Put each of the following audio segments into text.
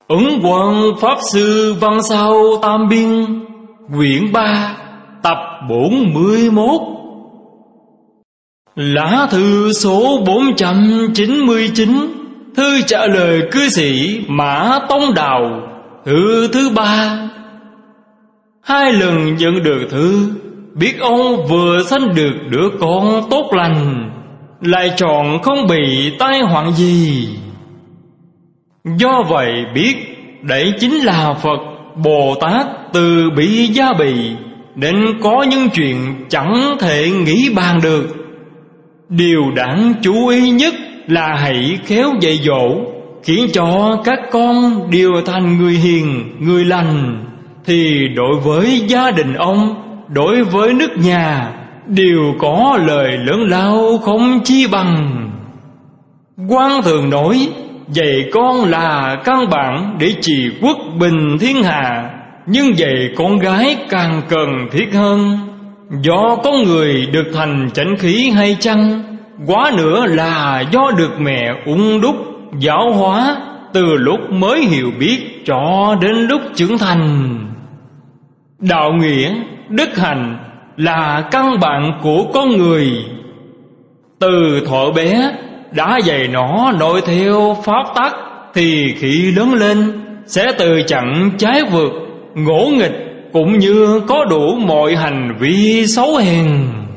Ứng Quang Pháp Sư Văn Sao Tam Biên, quyển 3, tập 41. Lá thư số 499, thư trả lời cư sĩ Mã Tông Đào, thư thứ 3. 2 lần nhận được thư, biết ông vừa sanh được đứa con tốt lành, lại chọn không bị tai họa gì. Do vậy biết đấy chính là Phật Bồ Tát từ bi gia bì, nên có những chuyện chẳng thể nghĩ bàn được. Điều đáng chú ý nhất là hãy khéo dạy dỗ, khiến cho các con đều thành người hiền, người lành, thì đối với gia đình ông, đối với nước nhà, đều có lời lớn lao không chi bằng. Quan thường nói, dạy con là căn bản để trị quốc bình thiên hạ, nhưng dạy con gái càng cần thiết hơn. Do con người được thành chánh khí hay chăng, quá nữa là do được mẹ ung đúc giáo hóa từ lúc mới hiểu biết cho đến lúc trưởng thành. Đạo nghĩa, đức hạnh là căn bản của con người. Từ thuở bé đã dạy nó noi theo pháp tắc, thì khi lớn lên sẽ tự chặn trái vượt, ngỗ nghịch, cũng như có đủ mọi hành vi xấu hèn.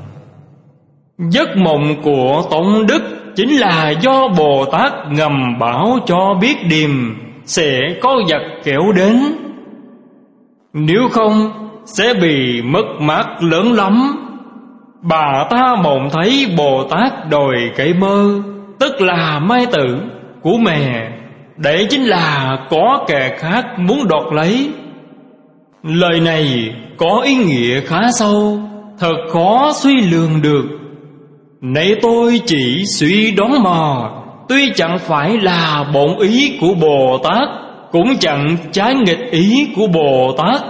Giấc mộng của Tông Đức chính là do Bồ Tát ngầm bảo cho biết điềm sẽ có vật kéo đến. Nếu không sẽ bị mất mát lớn lắm. Bà ta mộng thấy Bồ Tát đòi cây mơ, tức là mai tử của mẹ. Đấy chính là có kẻ khác muốn đoạt lấy. Lời này có ý nghĩa khá sâu, thật khó suy lường được. Nay tôi chỉ suy đoán mò, tuy chẳng phải là bổn ý của Bồ Tát, cũng chẳng trái nghịch ý của Bồ Tát.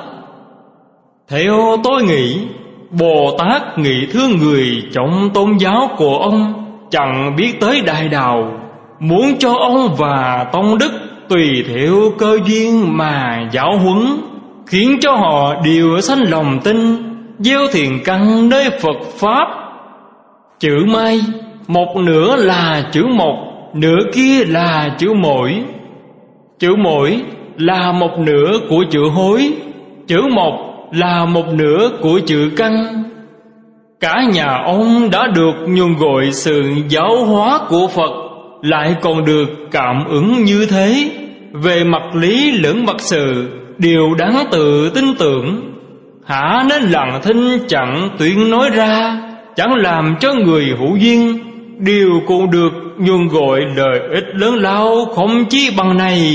Theo tôi nghĩ, Bồ Tát nghĩ thương người trong tôn giáo của ông chẳng biết tới đại đạo, muốn cho ông và Tông Đức tùy theo cơ duyên mà giáo huấn, khiến cho họ đều sanh lòng tin, gieo thiện căn nơi Phật Pháp. Chữ Mai, một nửa là chữ Một, nửa kia là chữ Mỗi. Chữ Mỗi là một nửa của chữ Hối, chữ Một là một nửa của chữ Căn. Cả nhà ông đã được nhuần gọi sự giáo hóa của Phật, lại còn được cảm ứng như thế. Về mặt lý lẫn mặt sự đều đáng tự tin tưởng. Hả nên lặng thinh chẳng tuyên nói ra, chẳng làm cho người hữu duyên đều cũng được nhuần gọi lợi ích lớn lao không chí bằng này.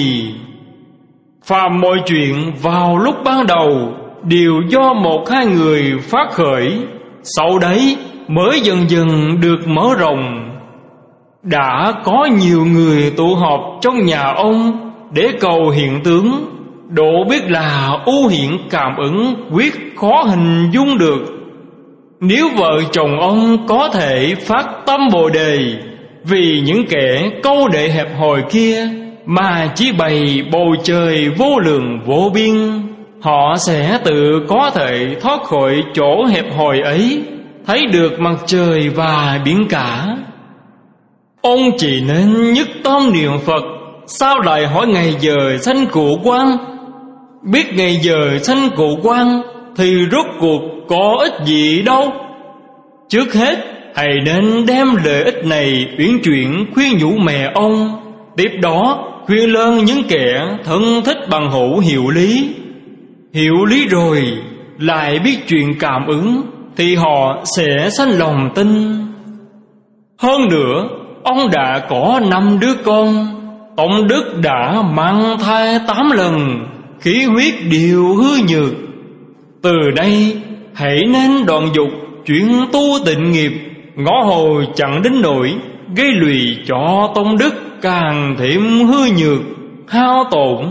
Phàm mọi chuyện vào lúc ban đầu đều do 1-2 người phát khởi, sau đấy mới dần dần được mở rộng. Đã có nhiều người tụ họp trong nhà ông để cầu hiện tướng, độ biết là ưu hiện cảm ứng quyết khó hình dung được. Nếu vợ chồng ông có thể phát tâm Bồ Đề, vì những kẻ câu nệ hẹp hòi kia mà chỉ bày bầu trời vô lượng vô biên, họ sẽ tự có thể thoát khỏi chỗ hẹp hòi ấy, thấy được mặt trời và biển cả. Ông chỉ nên nhất tâm niệm Phật, sao lại hỏi ngày giờ sanh cụ quan? Biết ngày giờ sanh cụ quan thì rốt cuộc có ích gì đâu. Trước hết hãy nên đem lợi ích này uyển chuyển khuyên nhủ mẹ ông, tiếp đó khuyên lơn những kẻ thân thích bằng hữu hiểu lý. Hiểu lý rồi lại biết chuyện cảm ứng, thì họ sẽ sanh lòng tin. Hơn nữa, ông đã có 5 đứa con, Tông Đức đã mang thai 8 lần, khí huyết đều hư nhược. Từ đây hãy nên đoạn dục, chuyển tu tịnh nghiệp, ngõ hồi chẳng đến nỗi gây lụy cho Tông Đức càng thêm hư nhược, hao tổn.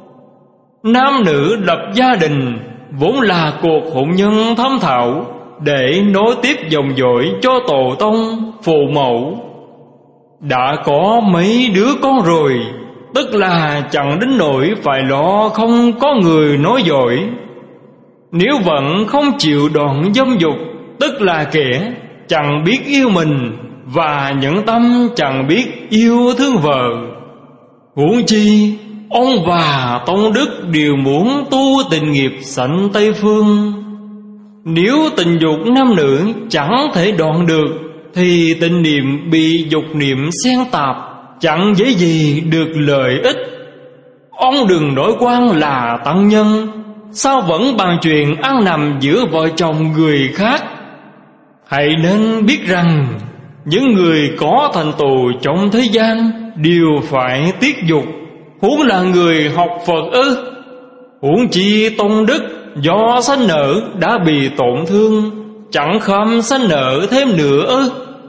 Nam nữ lập gia đình vốn là cuộc hôn nhân thâm thạo, để nối tiếp dòng dõi cho tổ tông, phụ mẫu. Đã có mấy đứa con rồi, tức là chẳng đến nỗi phải lo không có người nói giỏi. Nếu vẫn không chịu đoạn dâm dục, tức là kẻ chẳng biết yêu mình và nhẫn tâm chẳng biết yêu thương vợ. Huống chi ông và Tông Đức đều muốn tu tình nghiệp sanh Tây Phương. Nếu tình dục nam nữ chẳng thể đoạn được, thì tình niệm bị dục niệm xen tạp, chẳng dễ gì được lợi ích. Ông đừng đổi quan là tăng nhân, sao vẫn bàn chuyện ăn nằm giữa vợ chồng người khác? Hãy nên biết rằng những người có thành tựu trong thế gian đều phải tiết dục, huống là người học Phật ư? Huống chi Tông Đức do sanh nợ đã bị tổn thương, chẳng kham sanh nợ thêm nữa ư?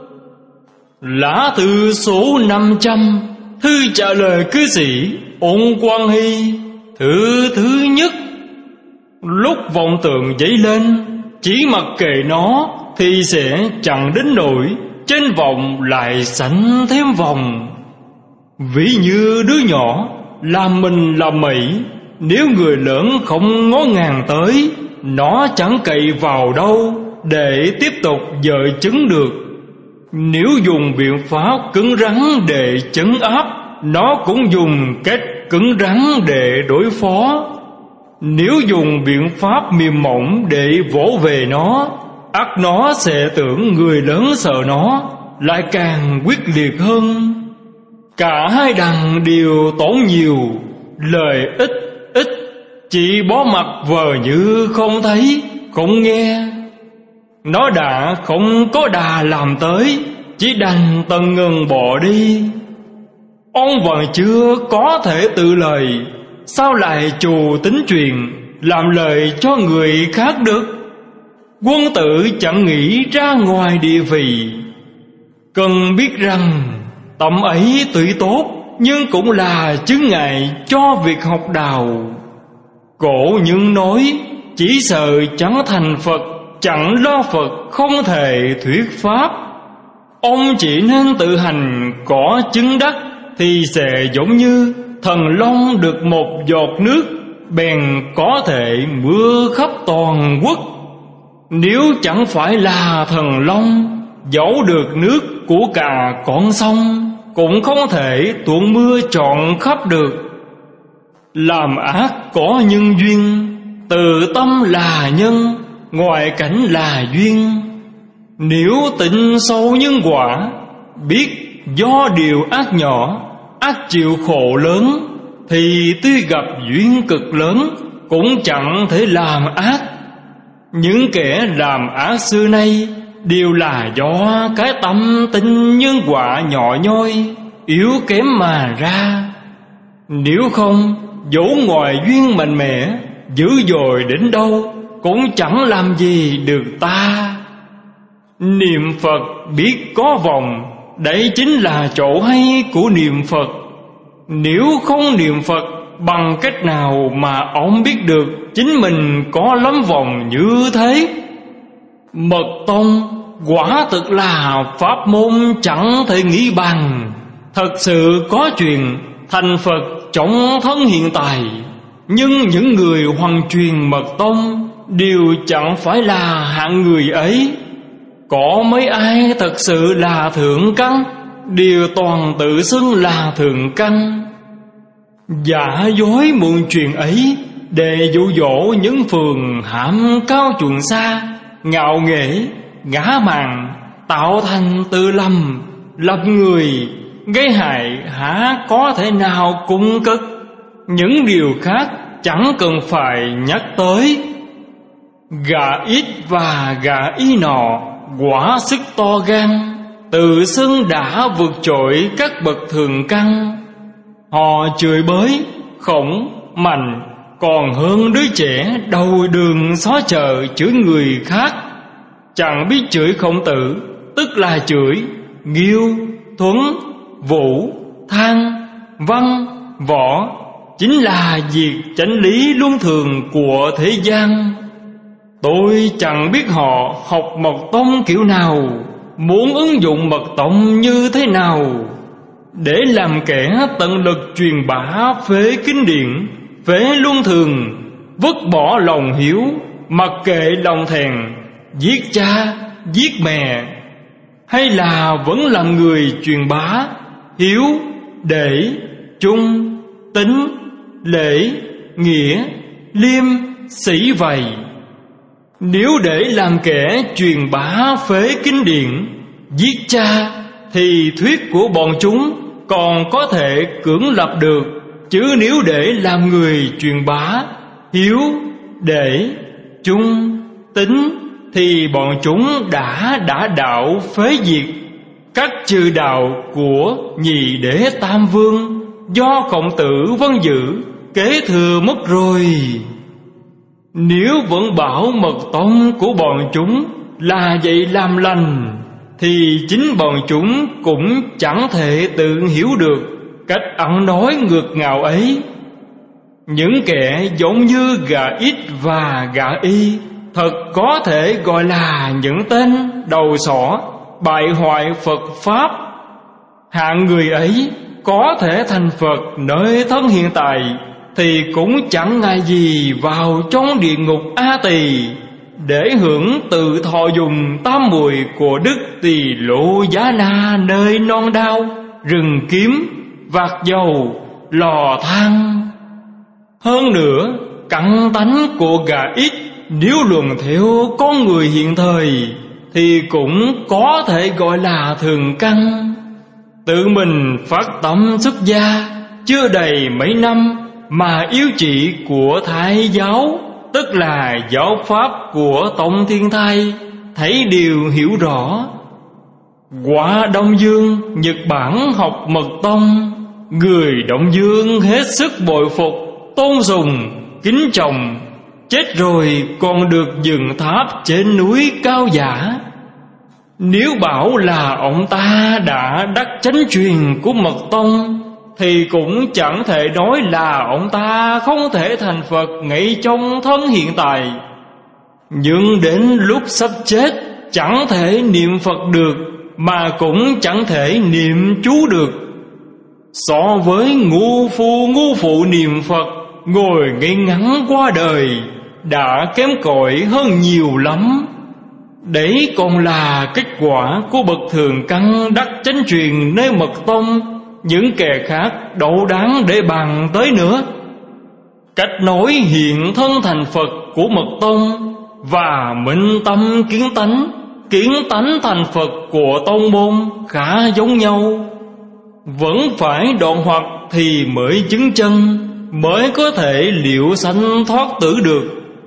Lá thư số 500, thư trả lời cư sĩ Ôn Quang Hy. Thứ nhất, lúc vọng tưởng dấy lên, chỉ mặc kệ nó thì sẽ chẳng đến nỗi trên vọng lại sanh thêm vòng. Ví như đứa nhỏ làm mình làm mẩy, nếu người lớn không ngó ngàng tới, nó chẳng cậy vào đâu để tiếp tục dợ chứng được. Nếu dùng biện pháp cứng rắn để trấn áp, nó cũng dùng cách cứng rắn để đối phó. Nếu dùng biện pháp mềm mỏng để vỗ về nó, ắt nó sẽ tưởng người lớn sợ nó, lại càng quyết liệt hơn. Cả hai đằng đều tổn nhiều, lời ít, chỉ bó mặt vờ như không thấy, không nghe. Nó đã không có đà làm tới, chỉ đành tần ngừng bỏ đi. Ông vẫn chưa có thể tự lời, sao lại trù tính truyền, làm lời cho người khác được? Quân tử chẳng nghĩ ra ngoài địa vị. Cần biết rằng tâm ấy tuy tốt, nhưng cũng là chướng ngại cho việc học đạo. Cổ nhân nói, chỉ sợ chẳng thành Phật, chẳng lo Phật không thể thuyết pháp. Ông chỉ nên tự hành có chứng đắc, thì sẽ giống như thần long được một giọt nước, bèn có thể mưa khắp toàn quốc. Nếu chẳng phải là thần long, dẫu được nước của cả con sông, cũng không thể tuôn mưa trọn khắp được. Làm ác có nhân duyên, tự tâm là nhân, ngoại cảnh là duyên. Nếu tin sâu nhân quả, biết do điều ác nhỏ, ác chịu khổ lớn, thì tuy gặp duyên cực lớn, cũng chẳng thể làm ác. Những kẻ làm ác xưa nay đều là do cái tâm tin nhân quả nhỏ nhoi, yếu kém mà ra. Nếu không, dẫu ngoài duyên mạnh mẽ, dữ dội đến đâu, cũng chẳng làm gì được ta. Niệm Phật biết có vòng, đấy chính là chỗ hay của niệm Phật. Nếu không niệm Phật, bằng cách nào mà ông biết được chính mình có lắm vòng như thế? Mật tông quả thực là pháp môn chẳng thể nghĩ bằng. Thật sự có chuyện thành Phật trong thân hiện tại, nhưng những người hoằng truyền mật tông đều chẳng phải là hạng người ấy. Có mấy ai thật sự là thượng căn, đều toàn tự xưng là thượng căn. Giả dối muôn chuyện ấy để dụ dỗ những phường hãm cao chuộng xa, ngạo nghễ, ngã mạn, tạo thành tự lầm, lập người, gây hại há có thể nào cung cất. Những điều khác chẳng cần phải nhắc tới. Gà ít và gà y nọ quả sức to gan, tự xưng đã vượt trội các bậc thường căn. Họ chửi bới, khổng, mạnh, còn hơn đứa trẻ đầu đường xó chợ chửi người khác. Chẳng biết chửi Khổng Tử, tức là chửi Nghiêu, Thuấn, Vũ, Thang, Văn, Võ, chính là việc chánh lý luân thường của thế gian. Tôi chẳng biết họ học mật tông kiểu nào, muốn ứng dụng mật tông như thế nào. để làm kẻ tận lực truyền bá phế kinh điển, phế luân thường, vứt bỏ lòng hiếu, mặc kệ lòng thèn, giết cha, giết mẹ, hay là vẫn là người truyền bá hiếu, để, trung, tín, lễ, nghĩa, liêm, sĩ vậy? Nếu để làm kẻ truyền bá phế kinh điển, giết cha, thì thuyết của bọn chúng còn có thể cưỡng lập được. Chứ nếu để làm người truyền bá hiếu, để, trung, tín, thì bọn chúng đã đạo phế diệt các chư đạo của nhị đế tam vương, do Khổng Tử vân giữ kế thừa mất rồi. Nếu vẫn bảo mật tông của bọn chúng là vậy làm lành, thì chính bọn chúng cũng chẳng thể tự hiểu được cách ăn nói ngược ngạo ấy. Những kẻ giống như gà ít và gà y thật có thể gọi là những tên đầu sỏ bại hoại Phật Pháp. Hạng người ấy có thể thành Phật nơi thân hiện tại, thì cũng chẳng ngại gì vào trong địa ngục A Tỳ để hưởng tự thọ dùng tam muội của Đức Tỳ Lô Giá Na nơi non đao, rừng kiếm, vạc dầu, lò than. Hơn nữa, căn tánh của gà ít nếu luận theo con người hiện thời thì cũng có thể gọi là thường căn. Tự mình phát tâm xuất gia chưa đầy mấy năm mà yếu trị của Thái giáo, tức là giáo pháp của Tông Thiên Thai, thấy điều hiểu rõ. Qua Đông Dương, Nhật Bản học mật tông, người Đông Dương hết sức bội phục, tôn sùng, kính trọng, chết rồi còn được dựng tháp trên núi cao giả. Nếu bảo là ông ta đã đắc chánh truyền của mật tông, thì cũng chẳng thể nói là ông ta không thể thành Phật ngay trong thân hiện tại. Nhưng đến lúc sắp chết, chẳng thể niệm Phật được, mà cũng chẳng thể niệm chú được. So với ngu phụ niệm Phật, ngồi ngay ngắn qua đời, đã kém cỏi hơn nhiều lắm. Đấy còn là kết quả của bậc thường căn đắc chánh truyền nơi mật tông, những kẻ khác đâu đáng để bàn tới nữa. Cách nói hiện thân thành Phật của mật tông và minh tâm kiến tánh thành Phật của tông môn khá giống nhau. Vẫn phải đoạn hoặc thì mới chứng chân, mới có thể liễu sanh thoát tử được.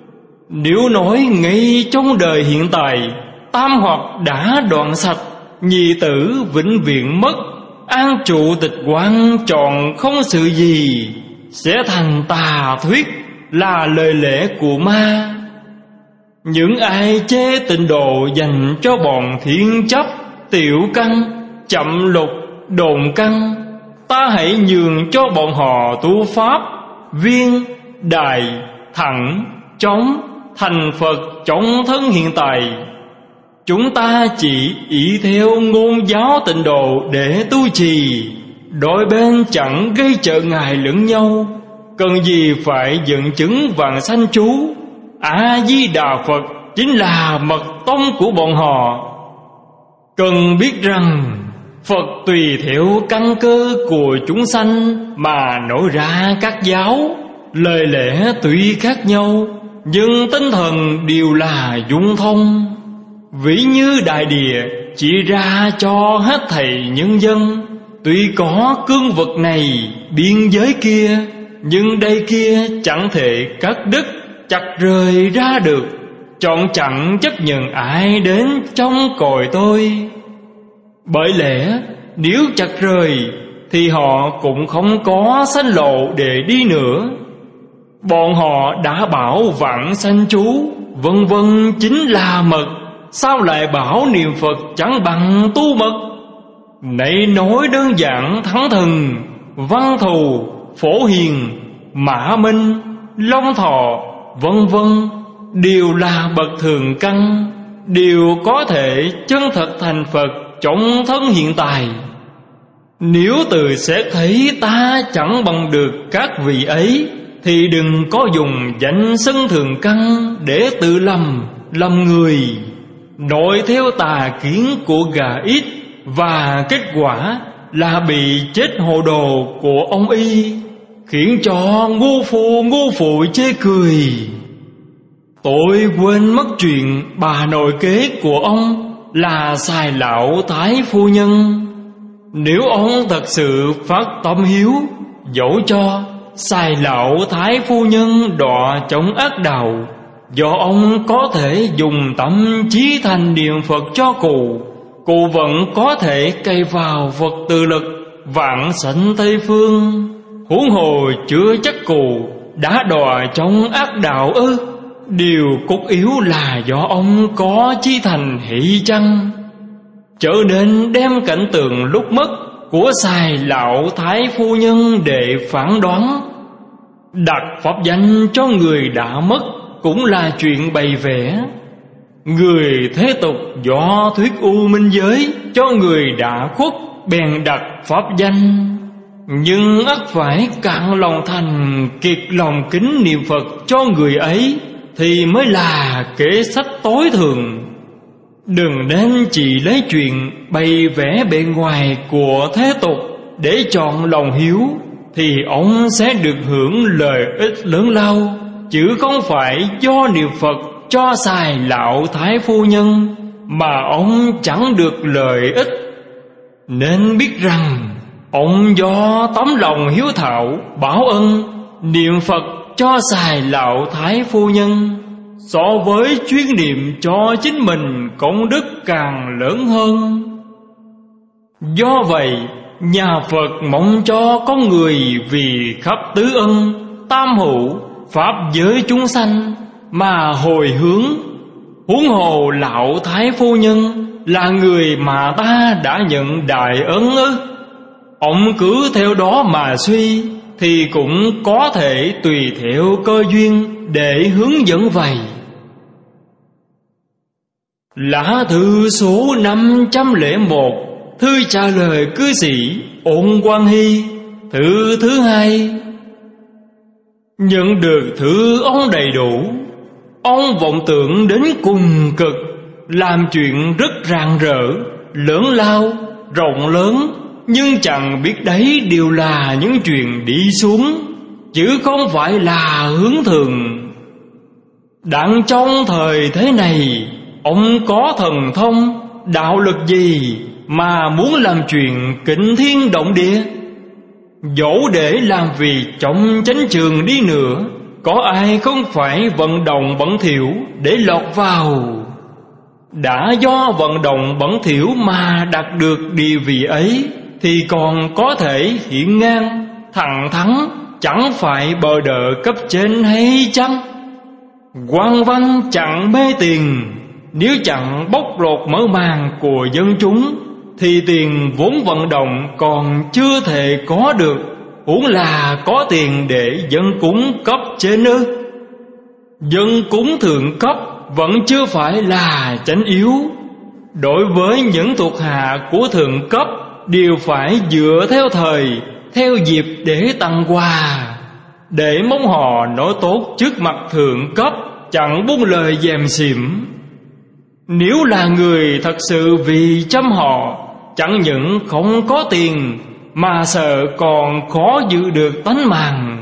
Nếu nói ngay trong đời hiện tại, tam hoặc đã đoạn sạch, nhị tử vĩnh viễn mất, an trụ tịch quan trọn không sự gì, sẽ thành tà thuyết, là lời lẽ của ma. Những ai chê tịnh độ dành cho bọn thiên chấp, tiểu căn, chậm lục, đồn căn, ta hãy nhường cho bọn họ tu pháp, viên, đại, thẳng, chống, thành Phật trong thân hiện tại. Chúng ta chỉ ý theo ngôn giáo tịnh độ để tu trì, đôi bên chẳng gây trở ngại lẫn nhau, cần gì phải dẫn chứng vạn sanh chú. A Di Đà Phật chính là mật tông của bọn họ. Cần biết rằng Phật tùy theo căn cơ của chúng sanh mà nổi ra các giáo, lời lẽ tuy khác nhau, nhưng tinh thần đều là dung thông. Ví như đại địa chỉ ra cho hết thảy nhân dân, tuy có cương vực này biên giới kia, nhưng đây kia chẳng thể cắt đứt chặt rời ra được, chọn chẳng chấp nhận ai đến trong cõi tôi. Bởi lẽ nếu chặt rời thì họ cũng không có sanh lộ để đi nữa. Bọn họ đã bảo vạn sanh chú, vân vân chính là mật, sao lại bảo niệm Phật chẳng bằng tu mật? Này nói đơn giản thắng thần, văn thù, phổ hiền, mã minh, long thọ, vân vân, đều là bậc thường căn, đều có thể chân thật thành Phật trong thân hiện tại. Nếu từ xét thấy ta chẳng bằng được các vị ấy, thì đừng có dùng danh xưng thường căn để tự lầm người, nội theo tà kiến của gà ít, và kết quả là bị chết hồ đồ của ông y, khiến cho ngu phụ chê cười. Tôi quên mất chuyện bà nội kế của ông là Xài Lão Thái Phu Nhân. Nếu ông thật sự phát tâm hiếu, dẫu cho Xài Lão Thái Phu Nhân đọa chống ác đạo, do ông có thể dùng tâm trí thành niệm Phật cho cụ vẫn có thể cày vào Phật tự lực vạn sanh Tây Phương. Huống hồ chưa chắc cụ đã đọa trong ác đạo ư? Điều cốt yếu là do ông có chí thành hỷ chăng, trở nên đem cảnh tượng lúc mất của Xài Lão Thái Phu Nhân để phán đoán. Đặt pháp danh cho người đã mất cũng là chuyện bày vẽ. Người thế tục do thuyết u minh giới cho người đã khuất bèn đặt pháp danh, nhưng ắt phải cạn lòng thành, kiệt lòng kính niệm Phật cho người ấy thì mới là kế sách tối thượng. Đừng nên chỉ lấy chuyện bày vẽ bề ngoài của thế tục để chọn lòng hiếu, thì ông sẽ được hưởng lợi ích lớn lao, chứ không phải do niệm Phật cho Xài Lão Thái Phu Nhân mà ông chẳng được lợi ích. Nên biết rằng ông do tấm lòng hiếu thảo báo ân niệm Phật cho Xài Lão Thái Phu Nhân, so với chuyên niệm cho chính mình công đức càng lớn hơn. Do vậy, nhà Phật mong cho con người vì khắp tứ ân tam hữu pháp giới chúng sanh mà hồi hướng. Huống hồ Lão Thái Phu Nhân là người mà ta đã nhận đại ân ư? Ông cứ theo đó mà suy, thì cũng có thể tùy theo cơ duyên để hướng dẫn vậy. Lá thư số 501, thư trả lời cư sĩ Ôn Quang Hy, thư thứ 2. Nhận được thư ông đầy đủ, ông vọng tưởng đến cùng cực, làm chuyện rất rạng rỡ, lớn lao, rộng lớn, nhưng chẳng biết đấy đều là những chuyện đi xuống, chứ không phải là hướng thường. Đặng trong thời thế này, ông có thần thông, đạo lực gì mà muốn làm chuyện kinh thiên động địa? Dẫu để làm việc trong chánh trường đi nữa, có ai không phải vận động bẩn thỉu để lọt vào? Đã do vận động bẩn thỉu mà đạt được địa vị ấy, thì còn có thể hiển ngang, thẳng thắn, chẳng phải bờ đỡ cấp trên hay chăng? Quan văn chẳng mê tiền, nếu chẳng bóc lột mở màn của dân chúng, thì tiền vốn vận động còn chưa thể có được, huống là có tiền để dân cúng cấp trên ư? Dân cúng thượng cấp vẫn chưa phải là chánh yếu. Đối với những thuộc hạ của thượng cấp, đều phải dựa theo thời, theo dịp để tặng quà, để mong họ nói tốt trước mặt thượng cấp, chẳng buông lời dèm xỉm. Nếu là người thật sự vì chăm họ, chẳng những không có tiền, mà sợ còn khó giữ được tánh mạng.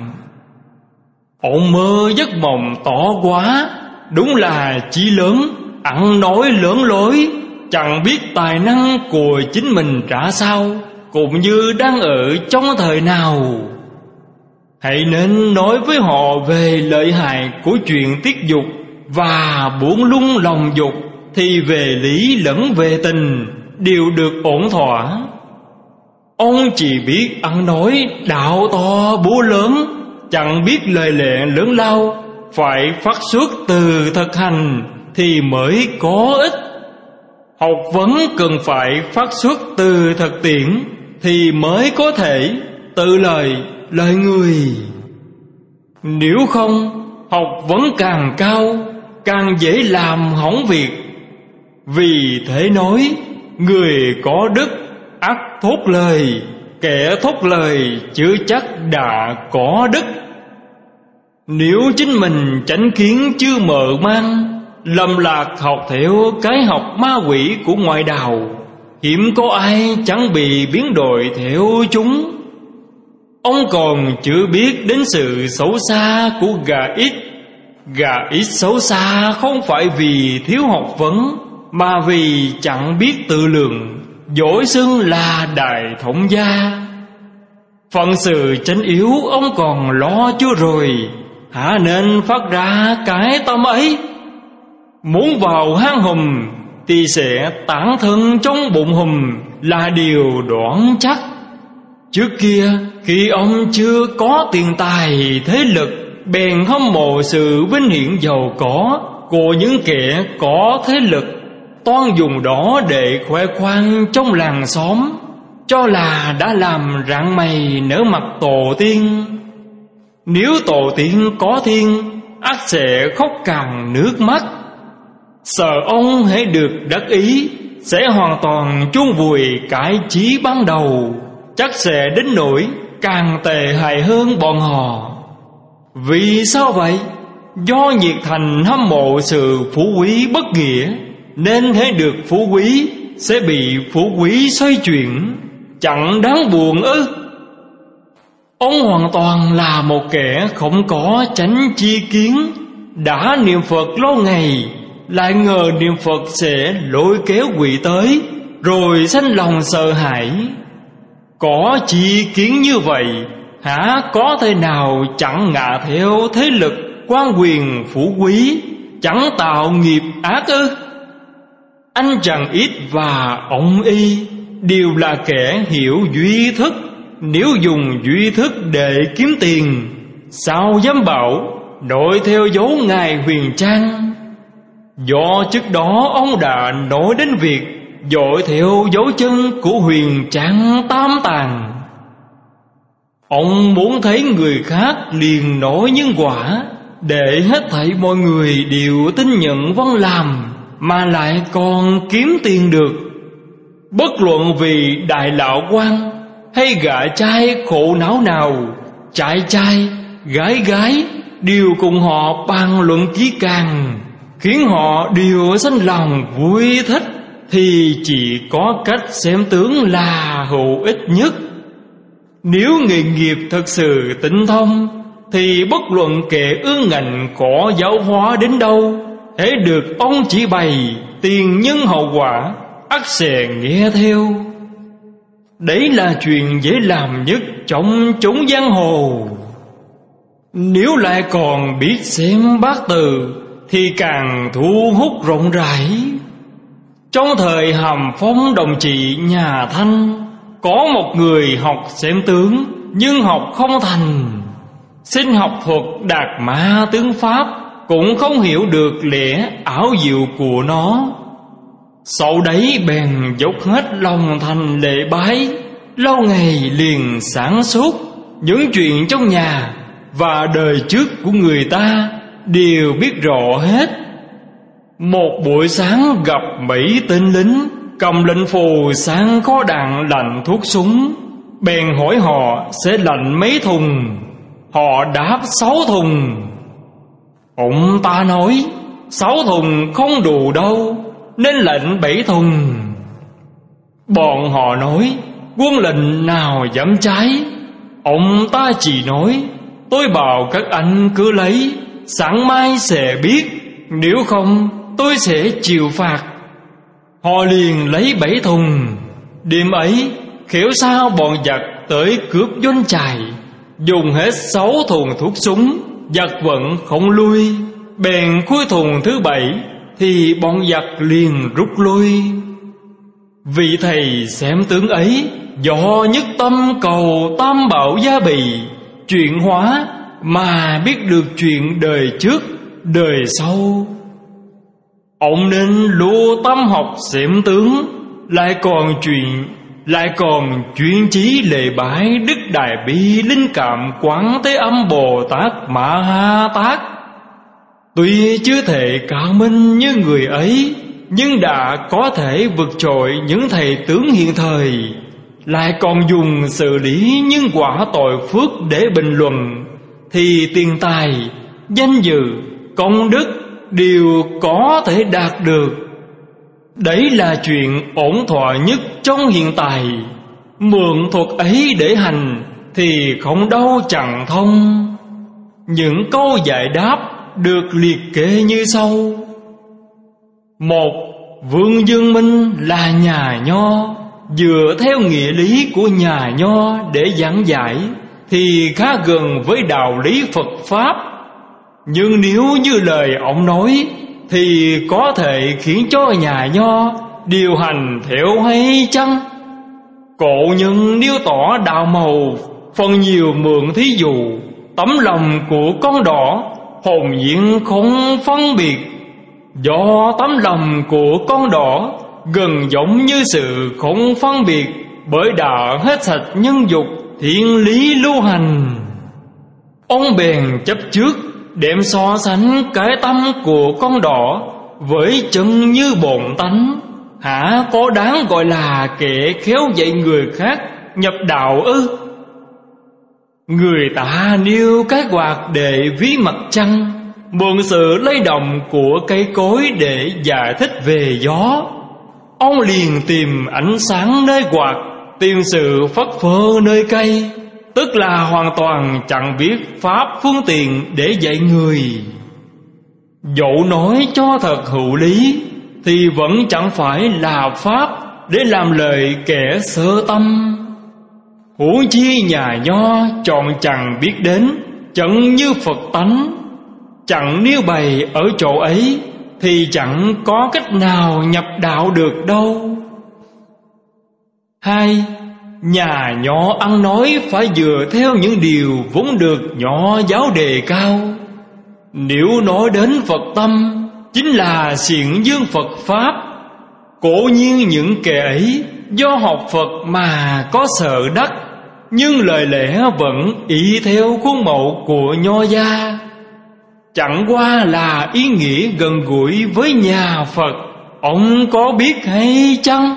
Ông mơ giấc mộng to quá, đúng là chí lớn, ăn nói lớn lối, chẳng biết tài năng của chính mình ra sao, cũng như đang ở trong thời nào. Hãy nên nói với họ về lợi hại của chuyện tiết dục và buông lung lòng dục, thì về lý lẫn về tình đều được ổn thỏa. Ông chỉ biết ăn nói đạo to búa lớn, chẳng biết lời lệ lớn lao, phải phát xuất từ thực hành thì mới có ích. Học vấn cần phải phát xuất từ thực tiễn thì mới có thể tự lời người. Nếu không, học vấn càng cao, càng dễ làm hỏng việc. Vì thế nói, người có đức ắt thốt lời, kẻ thốt lời chưa chắc đã có đức. Nếu chính mình chánh kiến chưa mở mang, lầm lạc học theo cái học ma quỷ của ngoại đạo, hiếm có ai chẳng bị biến đổi theo chúng. Ông còn chưa biết đến sự xấu xa của gà ít. Gà ít xấu xa không phải vì thiếu học vấn, mà vì chẳng biết tự lượng, dỗi xưng là đại thống gia. Phận sự chánh yếu ông còn lo chưa rồi, hả nên phát ra cái tâm ấy. Muốn vào hang hùm thì sẽ tản thân trong bụng hùm là điều đoán chắc. Trước kia khi ông chưa có tiền tài thế lực, bèn hâm mộ sự vinh hiển giàu có của những kẻ có thế lực, toan dùng đó để khoe khoang trong làng xóm, cho là đã làm rạng mày nở mặt tổ tiên. Nếu tổ tiên có thiên, ắt sẽ khóc cạn nước mắt. Sợ ông hễ được đắc ý, sẽ hoàn toàn chôn vùi cái chí ban đầu, chắc sẽ đến nỗi càng tệ hại hơn bọn họ. Vì sao vậy? Do nhiệt thành hâm mộ sự phú quý bất nghĩa, nên hễ được phú quý sẽ bị phú quý xoay chuyển. Chẳng đáng buồn ư? Ông hoàn toàn là một kẻ không có chánh chi kiến, đã niệm Phật lâu ngày, lại ngờ niệm Phật sẽ lôi kéo quỷ tới, rồi sanh lòng sợ hãi. Có chi kiến như vậy, hả có thể nào chẳng ngạ theo thế lực quan quyền phú quý, chẳng tạo nghiệp ác ư? Anh chàng ít và ông y đều là kẻ hiểu duy thức. Nếu dùng duy thức để kiếm tiền, sao dám bảo nội theo dấu ngài Huyền Trang? Do trước đó ông đã nói đến việc dội theo dấu chân của Huyền Trang Tam Tàng. Ông muốn thấy người khác liền nói nhân quả, để hết thảy mọi người đều tin nhận vâng làm, mà lại còn kiếm tiền được. Bất luận vì đại lão quan hay gã trai khổ não nào, trai trai, gái gái đều cùng họ bàn luận kỹ càng, khiến họ đều sanh lòng vui thích, thì chỉ có cách xem tướng là hữu ích nhất. Nếu nghề nghiệp thật sự tinh thông, thì bất luận kẻ ương ngạnh có giáo hóa đến đâu, hễ được ông chỉ bày tiền nhân hậu quả, ắt sẽ nghe theo. Đấy là chuyện dễ làm nhất trong chốn giang hồ. Nếu lại còn biết xem bát từ, thì càng thu hút rộng rãi. Trong thời Hàm Phong đồng trị nhà Thanh, có một người học xem tướng, nhưng học không thành. Xin học thuật đạt ma tướng pháp, cũng không hiểu được lẽ ảo diệu của nó. Sau đấy bèn dốc hết lòng thành lễ bái, lâu ngày liền sáng suốt. Những chuyện trong nhà và đời trước của người ta đều biết rõ hết. Một buổi sáng gặp mấy tên lính cầm lệnh phù sang kho đạn lạnh thuốc súng, bèn hỏi họ sẽ lạnh mấy thùng. Họ đáp 6 thùng. Ông ta nói 6 thùng không đủ đâu, nên lệnh 7 thùng. Bọn họ nói quân lệnh nào dám trái. Ông ta chỉ nói tôi bảo các anh cứ lấy, sáng mai sẽ biết, nếu không tôi sẽ chịu phạt. Họ liền lấy 7 thùng. Đêm ấy khéo sao bọn giặc tới cướp doanh trại, dùng hết 6 thùng thuốc súng, giặc vẫn không lui. Bèn cuối thùng thứ 7 thì bọn giặc liền rút lui. Vị thầy xem tướng ấy do nhất tâm cầu tam bảo gia bì, chuyển hóa mà biết được chuyện đời trước đời sau. Ông nên lưu tâm học xem tướng, lại còn chuyên chí lễ bái Đức Đại Bi Linh Cảm Quán Thế Âm Bồ Tát Ma Ha Tát. Tuy chưa thể cao minh như người ấy, nhưng đã có thể vượt trội những thầy tướng hiện thời. lại còn dùng xử lý những quả tội phước để bình luận, thì tiền tài, danh dự, công đức đều có thể đạt được. Đấy là chuyện ổn thỏa nhất trong hiện tại. Mượn thuật ấy để hành thì không đâu chẳng thông. Những câu giải đáp được liệt kê như sau. 1. Vương Dương Minh là nhà Nho. Dựa theo nghĩa lý của nhà Nho để giảng giải thì khá gần với đạo lý Phật Pháp. Nhưng nếu như lời ông nói thì có thể khiến cho nhà Nho điều hành theo hay chăng? Cổ nhân nêu tỏ đạo màu phần nhiều mượn thí dụ tấm lòng của con đỏ hồn nhiên không phân biệt. Do tấm lòng của con đỏ gần giống như sự không phân biệt, bởi đã hết sạch nhân dục thiên lý lưu hành. Ông bèn chấp trước đem so sánh cái tâm của con đỏ với chân như bổn tánh. Hả có đáng gọi là kẻ khéo dạy người khác nhập đạo ư? Người ta nêu cái quạt để ví mặt trăng, mượn sự lay động của cây cối để giải thích về gió. Ông liền tìm ánh sáng nơi quạt, tìm sự phất phơ nơi cây, tức là hoàn toàn chẳng biết pháp phương tiện để dạy người. Dẫu nói cho thật hữu lý thì vẫn chẳng phải là pháp để làm lời kẻ sơ tâm. Huống chi nhà Nho chọn chẳng biết đến, chẳng như Phật tánh. Chẳng nêu bày ở chỗ ấy thì chẳng có cách nào nhập đạo được đâu. 2. Nhà Nho ăn nói phải dựa theo những điều vốn được Nho giáo đề cao. Nếu nói đến Phật tâm chính là xiển dương Phật Pháp. Cố nhiên những kẻ ấy do học Phật mà có sợ đắc, nhưng lời lẽ vẫn y theo khuôn mẫu của Nho gia. Chẳng qua là ý nghĩa gần gũi với nhà Phật. Ông có biết hay chăng?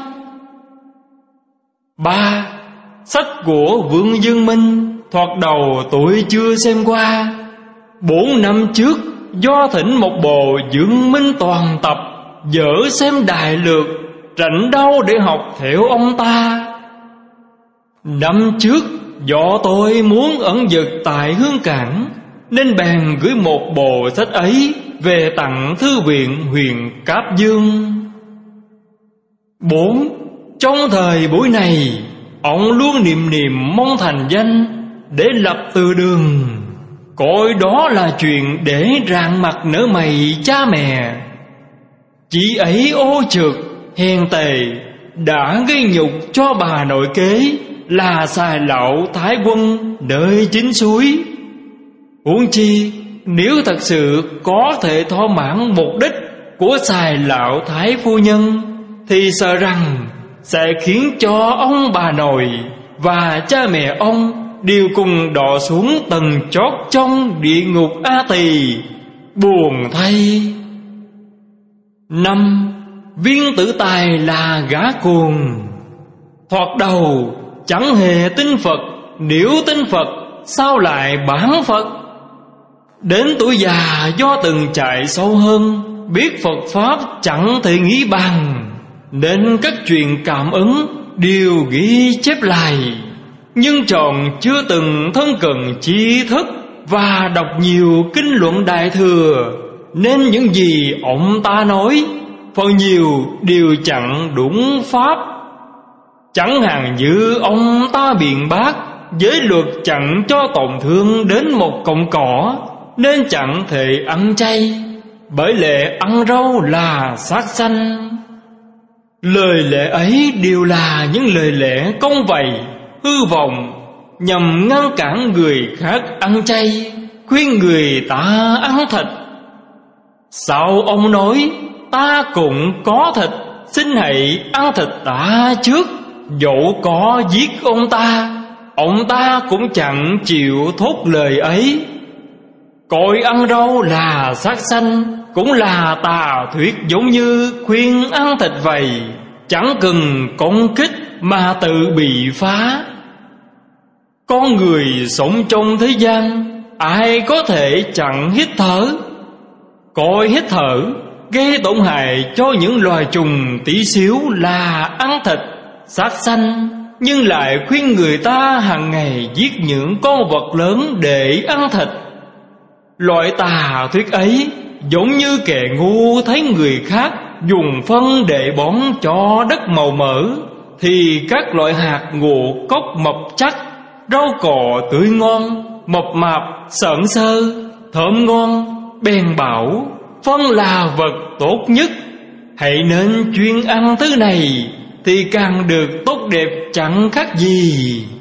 3. Sách của Vương Dương Minh thoạt đầu tôi chưa xem qua. 4 năm trước do thỉnh một bộ Dương Minh toàn tập, dở xem đại lược, rảnh đâu để học theo ông ta. Năm trước do tôi muốn ẩn dật tại Hương Cảng, nên bèn gửi một bộ sách ấy về tặng thư viện huyện Cáp Dương. 4. Trong thời buổi này, ông luôn niệm niệm mong thành danh để lập từ đường, coi đó là chuyện để rạng mặt nở mày cha mẹ. Chị ấy ô trượt hèn tề đã gây nhục cho bà nội kế là xài lão Thái Quân nơi chính suối. Huống chi nếu thật sự có thể thỏa mãn mục đích của xài lão Thái Phu Nhân thì sợ rằng sẽ khiến cho ông bà nội và cha mẹ ông đều cùng đọa xuống tầng chót trong địa ngục A Tỳ. Buồn thay. 5. Viên Tử Tài là gã cuồng. Thoạt đầu chẳng hề tin Phật, nếu tin Phật sao lại bán Phật? Đến tuổi già do từng chạy sâu hơn, biết Phật Pháp chẳng thể nghĩ bằng, nên các chuyện cảm ứng đều ghi chép lại. Nhưng tròn chưa từng thân cận tri thức và đọc nhiều kinh luận Đại Thừa, nên những gì ông ta nói phần nhiều đều chẳng đúng pháp. Chẳng hạn như ông ta biện bác giới luật chẳng cho tổn thương đến một cọng cỏ, nên chẳng thể ăn chay, bởi lẽ ăn rau là sát sanh. Lời lẽ ấy đều là những lời lẽ công vầy, hư vọng, nhằm ngăn cản người khác ăn chay, khuyên người ta ăn thịt. Sao ông nói ta cũng có thịt, xin hãy ăn thịt ta trước? Dẫu có giết ông ta cũng chẳng chịu thốt lời ấy. Coi ăn rau là sát sanh cũng là tà thuyết, giống như khuyên ăn thịt vậy, chẳng cần công kích mà tự bị phá. Con người sống trong thế gian, ai có thể chặn hít thở? Coi hít thở gây tổn hại cho những loài trùng tí xíu là ăn thịt, sát sanh, nhưng lại khuyên người ta hàng ngày giết những con vật lớn để ăn thịt. Loại tà thuyết ấy giống như kẻ ngu thấy người khác dùng phân để bón cho đất màu mỡ, thì các loại hạt ngũ cốc mập chắc, rau cỏ tươi ngon, mập mạp, sợn sơ, thơm ngon, bèn bảo phân là vật tốt nhất, hãy nên chuyên ăn thứ này thì càng được tốt đẹp chẳng khác gì.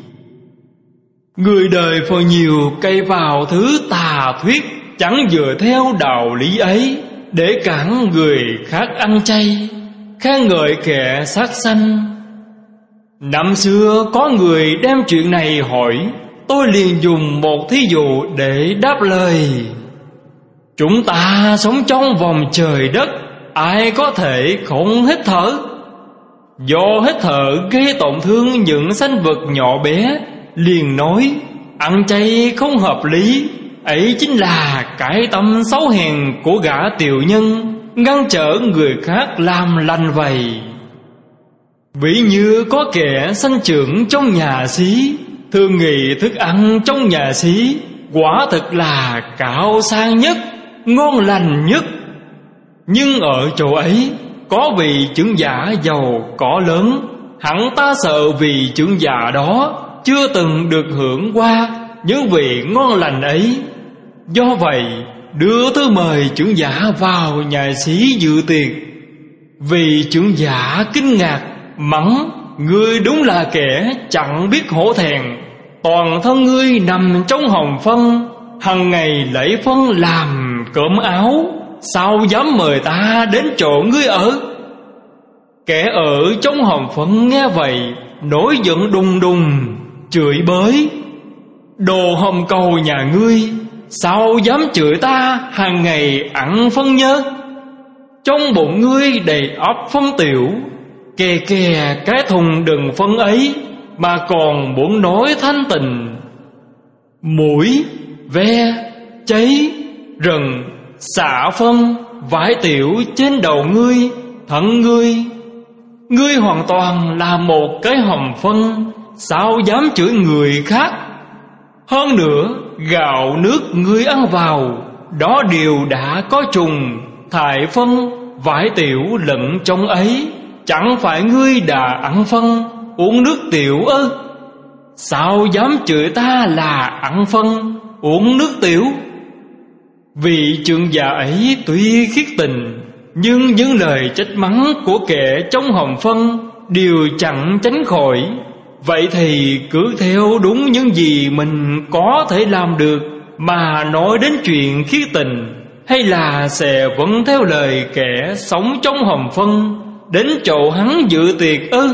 Người đời phần nhiều cay vào thứ tà thuyết, chẳng dựa theo đạo lý ấy để cản người khác ăn chay, khen ngợi kẻ sát sanh. Năm xưa có người đem chuyện này hỏi, tôi liền dùng một thí dụ để đáp lời. Chúng ta sống trong vòng trời đất, ai có thể không hít thở? Do hít thở gây tổn thương những sinh vật nhỏ bé, liền nói ăn chay không hợp lý. Ấy chính là cái tâm xấu hèn của gã tiểu nhân, ngăn trở người khác làm lành vậy. Ví như có kẻ sanh trưởng trong nhà xí, thường nghĩ thức ăn trong nhà xí quả thực là cao sang nhất, ngon lành nhất. Nhưng ở chỗ ấy có vị trưởng giả giàu có lớn, hẳn ta sợ vị trưởng giả đó chưa từng được hưởng qua những vị ngon lành ấy. Do vậy đưa thư mời trưởng giả vào nhà xí dự tiệc. Vị trưởng giả kinh ngạc mắng: ngươi đúng là kẻ chẳng biết hổ thẹn, toàn thân ngươi nằm trong hồng phân, hằng ngày lấy phân làm cơm áo, sao dám mời ta đến chỗ ngươi ở? Kẻ ở trong hồng phân nghe vậy nổi giận đùng đùng, chửi bới: đồ hồng cầu nhà ngươi, sao dám chửi ta hàng ngày ăn phân nhơ? Trong bụng ngươi đầy ắp phân tiểu, kè kè cái thùng đựng phân ấy mà còn muốn nói thanh tình. Mũi, ve, cháy, rừng, xạ phân, vải tiểu trên đầu ngươi, thân ngươi. Ngươi hoàn toàn là một cái hầm phân, sao dám chửi người khác? Hơn nữa, gạo nước ngươi ăn vào, đó đều đã có trùng, thải phân, vải tiểu lẫn trong ấy. Chẳng phải ngươi đã ăn phân, uống nước tiểu ư? Sao dám chửi ta là ăn phân, uống nước tiểu? Vị trưởng giả ấy tuy khiết tình, nhưng những lời trách mắng của kẻ trong hồng phân đều chẳng tránh khỏi. Vậy thì cứ theo đúng những gì mình có thể làm được mà nói đến chuyện khiết tình, hay là sẽ vẫn theo lời kẻ sống trong hồng phân đến chỗ hắn dự tiệc ư?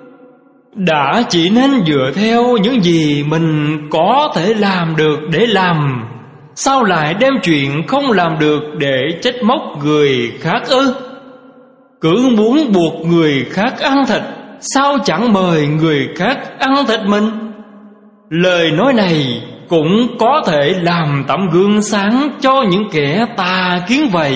Đã chỉ nên dựa theo những gì mình có thể làm được để làm, sao lại đem chuyện không làm được để trách móc người khác ư? Cứ muốn buộc người khác ăn thịt, sao chẳng mời người khác ăn thịt mình? Lời nói này cũng có thể làm tấm gương sáng cho những kẻ tà kiến vậy.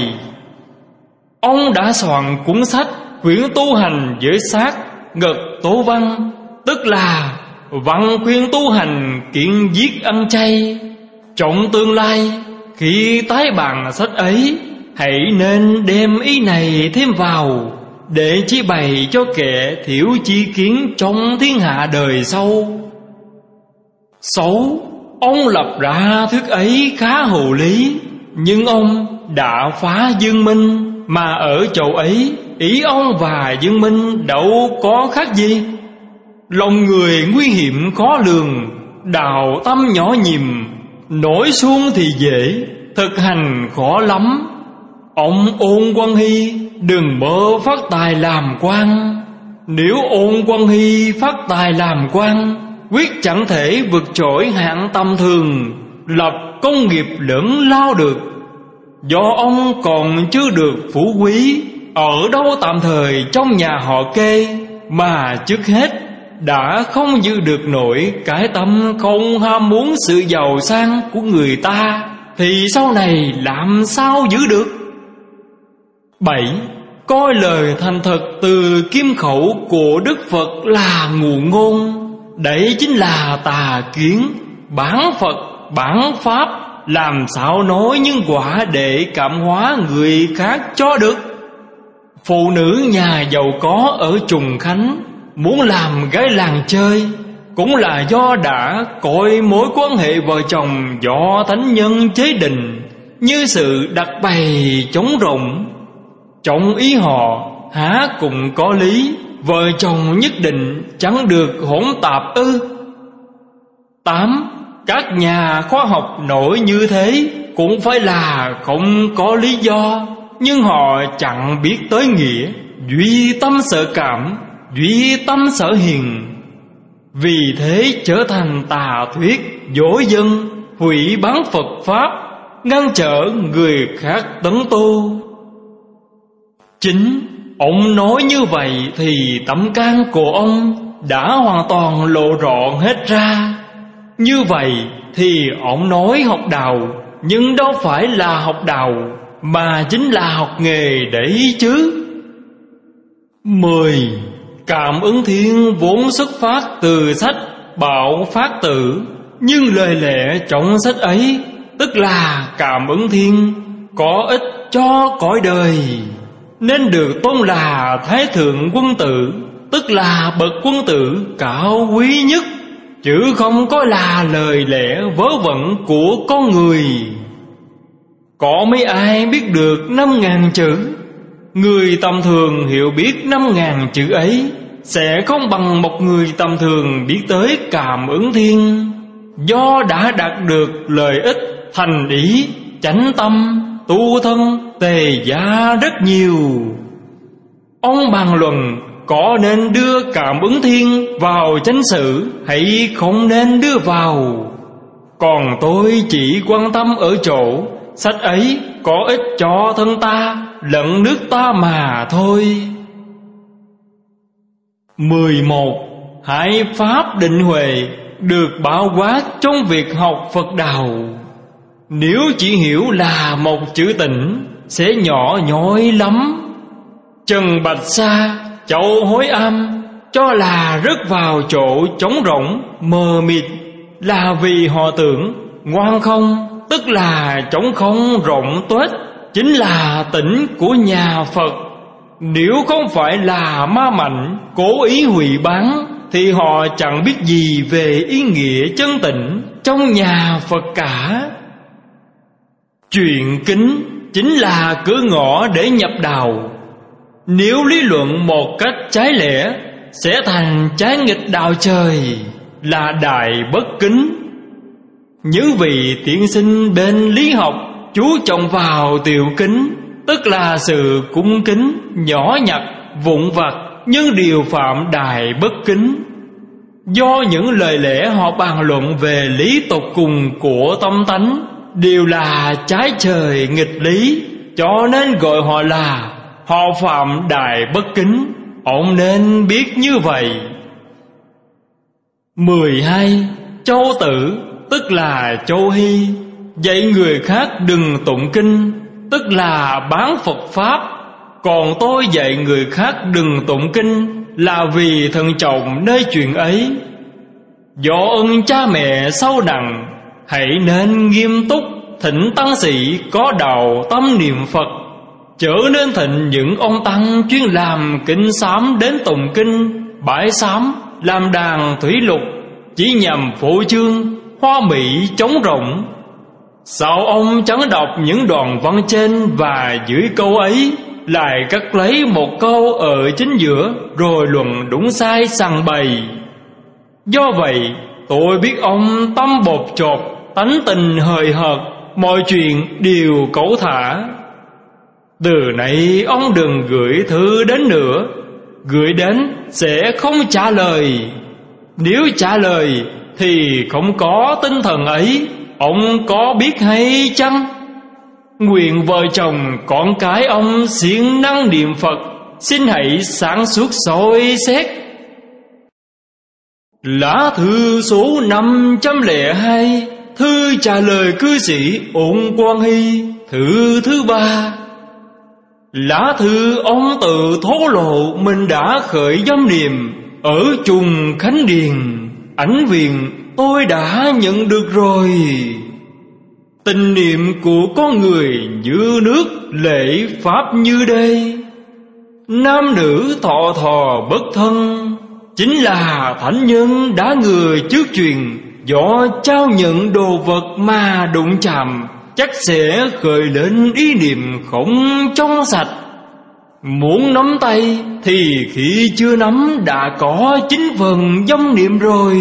Ông đã soạn cuốn sách Khuyến tu hành giới sát Ngật Tố Văn, tức là văn khuyên tu hành kiêng giết ăn chay. Trong tương lai, khi tái bản sách ấy, hãy nên đem ý này thêm vào, để chỉ bày cho kẻ thiểu chi kiến trong thiên hạ đời sau. Xấu, ông lập ra thuyết ấy khá hồ lý, nhưng ông đã phá Dương Minh, mà ở chỗ ấy ý ông và Dương Minh đâu có khác gì. Lòng người nguy hiểm khó lường, đạo tâm nhỏ nhìm, nổi xuông thì dễ, thực hành khó lắm. Ông Ôn Quang Hy đừng mơ phát tài làm quan. Nếu Ôn Quang Hy phát tài làm quan, quyết chẳng thể vượt trội hạng tầm thường, lập công nghiệp lớn lao được. Do ông còn chưa được phú quý, ở đâu tạm thời trong nhà họ Kê, mà trước hết đã không giữ được nổi cái tâm không ham muốn sự giàu sang của người ta, thì sau này làm sao giữ được? 7. Coi lời thành thật từ kim khẩu của Đức Phật là ngụ ngôn. Đấy chính là tà kiến, bản Phật, bản Pháp. Làm sao nói những quả để cảm hóa người khác cho được? Phụ nữ nhà giàu có ở Trùng Khánh muốn làm gái làng chơi, cũng là do đã coi mối quan hệ vợ chồng do thánh nhân chế định như sự đặt bày trống rỗng. Trong ý họ há cũng có lý, vợ chồng nhất định chẳng được hỗn tạp ư? 8. Các nhà khoa học nổi như thế cũng phải là không có lý do, nhưng họ chẳng biết tới nghĩa duy tâm sở cảm, duy tâm sở hiền. Vì thế trở thành tà thuyết dối dân, hủy bán Phật Pháp, ngăn trở người khác tấn tu. Chính ông nói như vậy thì tâm can của ông đã hoàn toàn lộ rõ hết ra. Như vậy thì ông nói học đạo, nhưng đâu phải là học đạo, mà chính là học nghề đấy chứ. 10. Cảm ứng thiên vốn xuất phát từ sách Bảo Phát Tử, nhưng lời lẽ trong sách ấy tức là cảm ứng thiên có ích cho cõi đời, nên được tôn là Thái Thượng Quân Tử, tức là bậc quân tử cao quý nhất, chứ không có là lời lẽ vớ vẩn của con người. Có mấy ai biết được 5.000 chữ? Người tầm thường hiểu biết 5.000 chữ ấy sẽ không bằng một người tầm thường biết tới cảm ứng thiên, do đã đạt được lợi ích thành ý, chánh tâm, tu thân, tề gia rất nhiều. Ông bàn luận có nên đưa cảm ứng thiên vào chánh sự hay không nên đưa vào. Còn tôi chỉ quan tâm ở chỗ sách ấy có ích cho thân ta lẫn nước ta mà thôi. 11. Hai pháp định huệ được bao quát trong việc học Phật đạo. Nếu chỉ hiểu là một chữ tịnh sẽ nhỏ nhoi lắm. Trần Bạch Sa, Châu Hối Am cho là rớt vào chỗ trống rỗng mờ mịt, là vì họ tưởng ngoan không, tức là trống không rộng tuếch, chính là tịnh của nhà Phật. Nếu không phải là ma mạnh cố ý hủy bán, thì họ chẳng biết gì về ý nghĩa chân tịnh trong nhà Phật cả. Chuyện kính chính là cửa ngõ để nhập đạo. Nếu lý luận một cách trái lẽ sẽ thành trái nghịch đạo trời, là đại bất kính. Những vị tiên sinh bên lý học chú trọng vào tiểu kính, tức là sự cung kính nhỏ nhặt vụn vặt, nhưng điều phạm đại bất kính. Do những lời lẽ họ bàn luận về lý tột cùng của tâm tánh đều là trái trời nghịch lý, cho nên gọi họ là họ phạm đại bất kính. Ông nên biết như vậy. 12. Châu Tử, tức là Châu Hy, dạy người khác đừng tụng kinh, tức là bán Phật Pháp. Còn tôi dạy người khác đừng tụng kinh là vì thận trọng nơi chuyện ấy. Do ơn cha mẹ sâu nặng, hãy nên nghiêm túc thỉnh tăng sĩ có đạo tâm niệm Phật, trở nên thịnh những ông tăng chuyên làm kinh sám đến tụng kinh, bãi sám, làm đàn thủy lục, chỉ nhằm phô trương, hoa mỹ trống rỗng. Sao ông chẳng đọc những đoạn văn trên và dưới câu ấy, lại cắt lấy một câu ở chính giữa rồi luận đúng sai sằng bày? Do vậy tôi biết ông tâm bột chột, tánh tình hời hợt, mọi chuyện đều cẩu thả. Từ nay ông đừng gửi thư đến nữa, gửi đến sẽ không trả lời. Nếu trả lời thì không có tinh thần ấy, ông có biết hay chăng? Nguyện vợ chồng con cái ông siêng năng niệm Phật, xin hãy sáng suốt soi xét. Lá thư số 502, thư trả lời cư sĩ Ôn Quang Hy, thư thứ 3. Lá thư ông tự thổ lộ mình đã khởi dâm niệm ở Trùng Khánh Điền. Ảnh viện tôi đã nhận được rồi. Tình niệm của con người như nước, lễ pháp như đây. Nam nữ thọ thọ bất thân, chính là thánh nhân đã người trước truyền. Do trao nhận đồ vật mà đụng chạm, chắc sẽ khởi lên ý niệm không trong sạch. Muốn nắm tay thì khi chưa nắm đã có 9 phần dâm niệm rồi.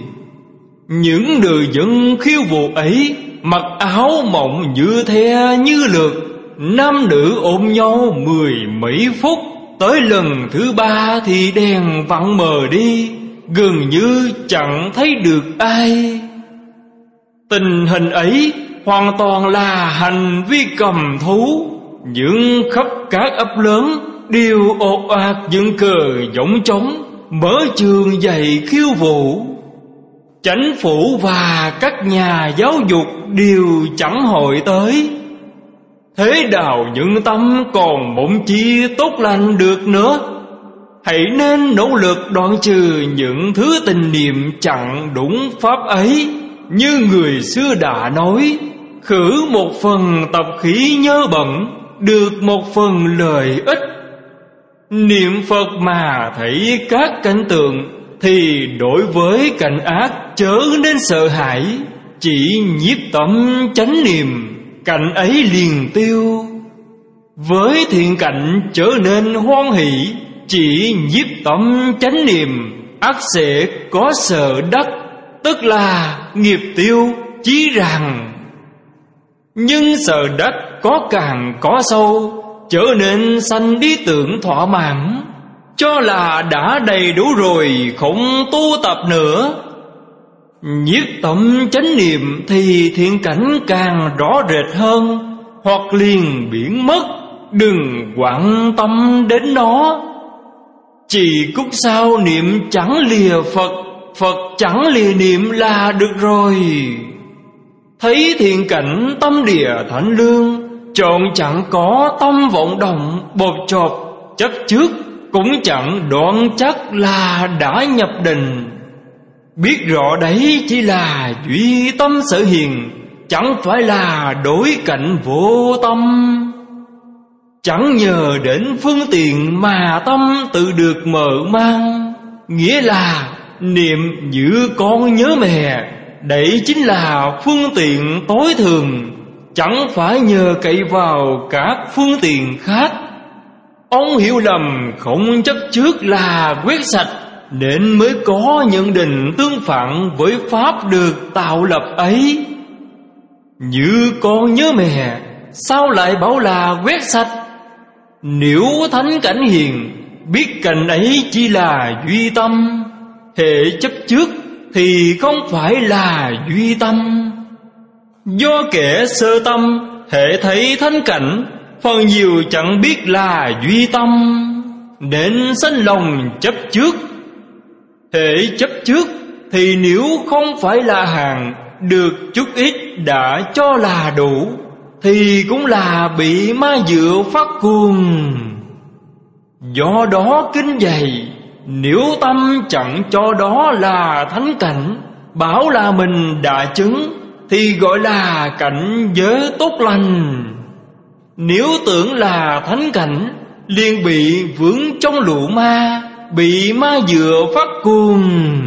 Những người dân khiêu vũ ấy mặc áo mộng như the như lượt, nam nữ ôm nhau 10 mấy phút. Tới lần thứ 3 thì đèn vặn mờ đi, gần như chẳng thấy được ai. Tình hình ấy hoàn toàn là hành vi cầm thú. Nhưng khắp các ấp lớn đều ồ ạt dựng cờ gióng trống, mở trường dạy khiêu vũ. Chánh phủ và các nhà giáo dục đều chẳng hội tới. Thế đạo nhân tâm còn mộng chi tốt lành được nữa. Hãy nên nỗ lực đoạn trừ những thứ tình niệm chẳng đúng pháp ấy. Như người xưa đã nói, khử một phần tập khí nhơ bẩn, được một phần lợi ích. Niệm Phật mà thấy các cảnh tượng thì đối với cảnh ác chớ nên sợ hãi. Chỉ nhiếp tâm chánh niệm, cảnh ấy liền tiêu. Với thiện cảnh trở nên hoan hỷ, chỉ nhiếp tâm chánh niệm, ắt sẽ có sợ đắc, tức là nghiệp tiêu chí rằng. Nhưng sợ đắc có càng có sâu, trở nên sanh ý tưởng thỏa mãn, cho là đã đầy đủ rồi, không tu tập nữa. Nhiếp tâm chánh niệm thì thiện cảnh càng rõ rệt hơn, hoặc liền biến mất, đừng quan tâm đến nó. Chỉ cúc sao niệm chẳng lìa Phật, Phật chẳng lìa niệm là được rồi. Thấy thiện cảnh tâm địa thánh lương, chọn chẳng có tâm vọng động bột chộp chấp trước, cũng chẳng đoán chắc là đã nhập định. Biết rõ đấy chỉ là duy tâm sở hiền, chẳng phải là đối cảnh vô tâm. Chẳng nhờ đến phương tiện mà tâm tự được mở mang, nghĩa là niệm như con nhớ mẹ. Đấy chính là phương tiện tối thường, chẳng phải nhờ cậy vào các phương tiện khác. Ông hiểu lầm không chấp trước là quét sạch, nên mới có nhận định tương phản với pháp được tạo lập ấy. Như con nhớ mẹ, sao lại bảo là quét sạch? Nếu thánh cảnh hiền, biết cảnh ấy chỉ là duy tâm, hệ chấp trước thì không phải là duy tâm. Do kẻ sơ tâm, hệ thấy thánh cảnh, phần nhiều chẳng biết là duy tâm, nên sanh lòng chấp trước. Hệ chấp trước thì nếu không phải là hàng, được chút ít đã cho là đủ, thì cũng là bị ma dựa phát cuồng. Do đó kinh dày, nếu tâm chẳng cho đó là thánh cảnh, bảo là mình đã chứng, thì gọi là cảnh giới tốt lành. Nếu tưởng là thánh cảnh, liền bị vướng trong lũ ma, bị ma dựa phát cuồng.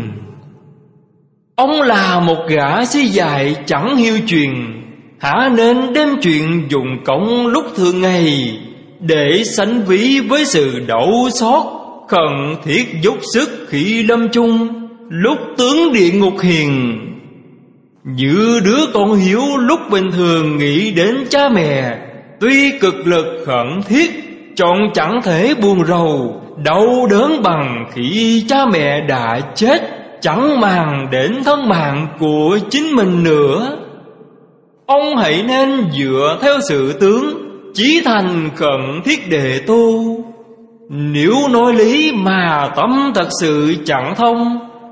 Ông là một gã si dại chẳng hiu truyền, hả nên đem chuyện dùng công lúc thường ngày, để sánh ví với sự đau xót khẩn thiết dốc sức khi lâm chung, lúc tướng địa ngục hiền. Như đứa con hiếu lúc bình thường nghĩ đến cha mẹ, tuy cực lực khẩn thiết, chọn chẳng thể buồn rầu đau đớn bằng khi cha mẹ đã chết, chẳng màng đến thân mạng của chính mình nữa. Ông hãy nên dựa theo sự tướng, chí thành khẩn thiết để tu. Nếu nói lý mà tâm thật sự chẳng thông,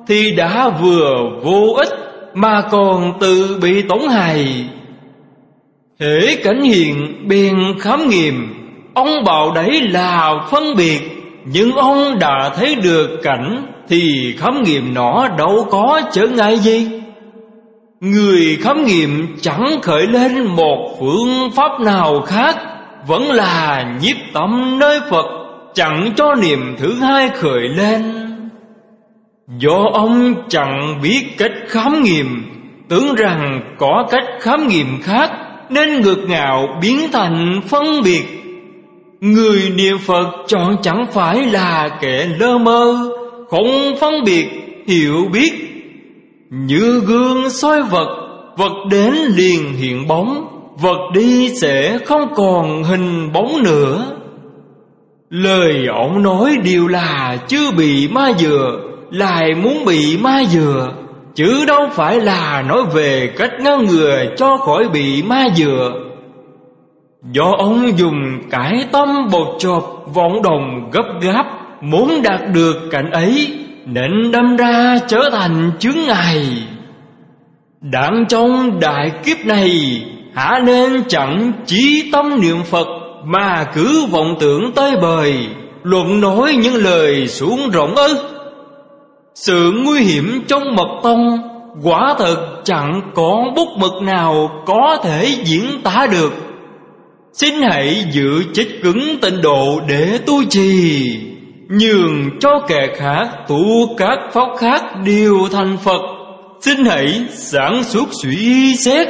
thì đã vừa vô ích mà còn tự bị tổn hại. Hễ cảnh hiện bèn khám nghiệm, ông bảo đấy là phân biệt. Nhưng ông đã thấy được cảnh thì khám nghiệm nó đâu có trở ngại gì. Người khám nghiệm chẳng khởi lên một phương pháp nào khác, vẫn là nhiếp tâm nơi Phật, chẳng cho niệm thứ hai khởi lên. Do ông chẳng biết cách khám nghiệm, tưởng rằng có cách khám nghiệm khác, nên ngược ngạo biến thành phân biệt. Người niệm Phật chọn chẳng phải là kẻ lơ mơ, không phân biệt, hiểu biết. Như gương soi vật, vật đến liền hiện bóng, vật đi sẽ không còn hình bóng nữa. Lời ông nói đều là chưa bị ma dừa, lại muốn bị ma dừa, chứ đâu phải là nói về cách ngăn ngừa cho khỏi bị ma dừa. Do ông dùng cái tâm bột chộp vọng động gấp gáp, muốn đạt được cảnh ấy, nên đâm ra trở thành chướng ngại. Đặng trong đại kiếp này, hả nên chẳng chí tâm niệm Phật, mà cứ vọng tưởng tới bời, luận nói những lời xuống rộng ư? Sự nguy hiểm trong mật tông quả thật chẳng có bút mực nào có thể diễn tả được. Xin hãy giữ chích cứng tịnh độ để tu trì, nhường cho kẻ khác tu các pháp khác đều thành Phật. Xin hãy sáng suốt suy xét.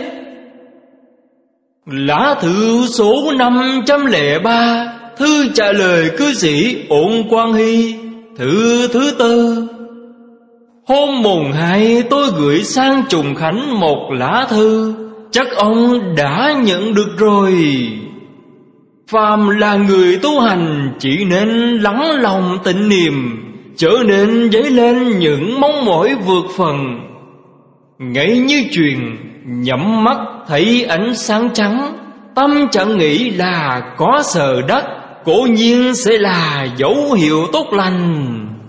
Lá thư số 503, thư trả lời cư sĩ Ổn Quang Hy, thư thứ tư. Hôm mùng 2 tôi gửi sang Trùng Khánh một lá thư, chắc ông đã nhận được rồi. Phàm là người tu hành chỉ nên lắng lòng tịnh niệm, trở nên dấy lên những mong mỏi vượt phần. Ngay như truyền, nhắm mắt thấy ánh sáng trắng, tâm chẳng nghĩ là có sờ đất, cố nhiên sẽ là dấu hiệu tốt lành.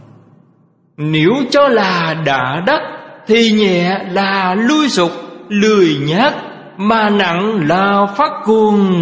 Nếu cho là đã đắc thì nhẹ là lui sụp, lười nhác, mà nặng là phát cuồng.